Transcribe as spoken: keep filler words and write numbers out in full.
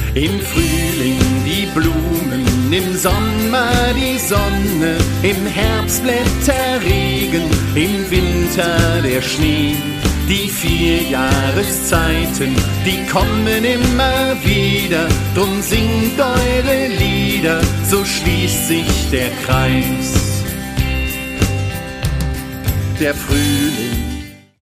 Im Frühling die Blumen, im Sommer die Sonne, im Herbst Blätterregen, im Winter der Schnee. Die vier Jahreszeiten, die kommen immer wieder, drum singt eure Lieder, so schließt sich der Kreis. Der Frühling